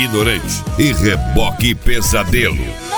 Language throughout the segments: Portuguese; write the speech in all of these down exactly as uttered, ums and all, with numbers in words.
Ignorante e Reboque Pesadelo.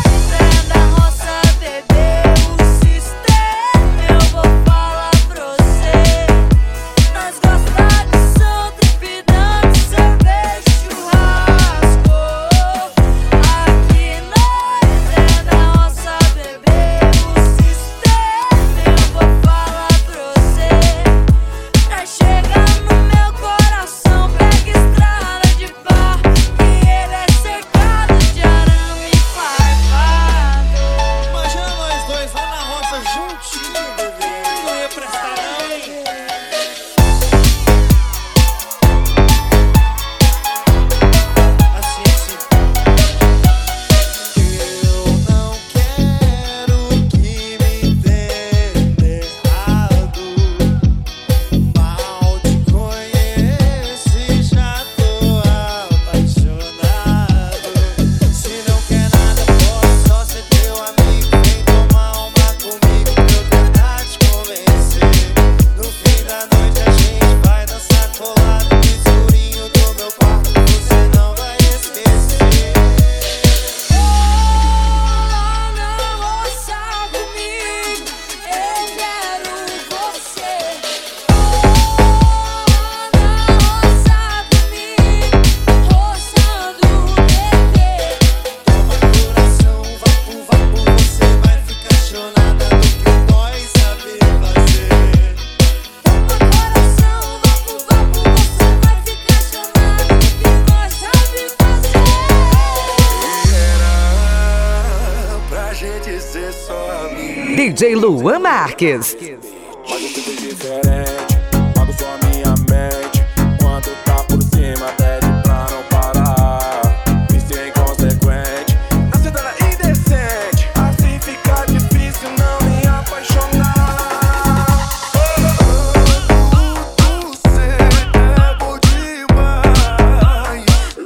D J Luan Marques. Pode tudo diferente, pago só minha mente. Quando tá por cima, pede pra não parar. Isso é inconsequente, na cidade indecente. Assim fica difícil não me apaixonar. Você é bom demais.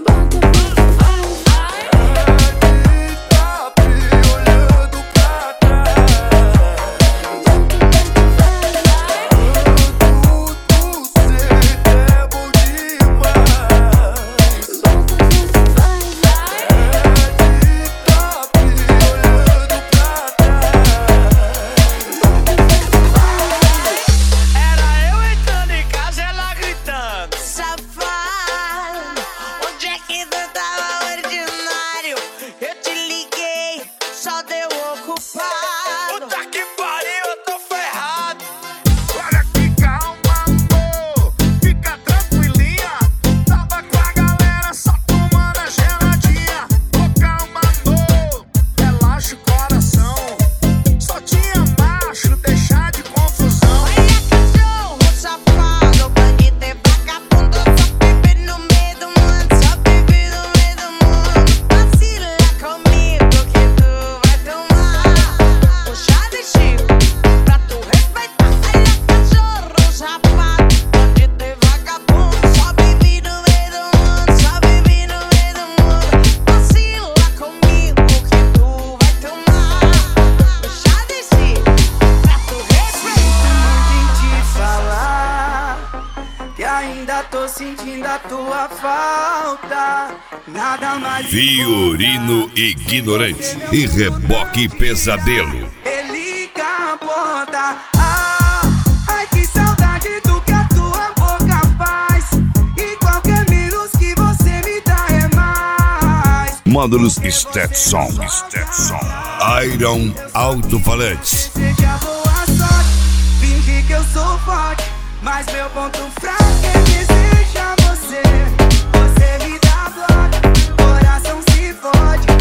Fiorino Ignorante e Reboque Pesadelo. Ele capota. Ah, ai que saudade do que a tua boca faz. E qualquer menos que você me dá é mais. Módulos Stetson, Stetson, Iron Alto-Falantes. Deseja boa sorte, finge que eu sou forte, mas meu ponto fraco é desejar você. Você me dá bloco, coração se fode.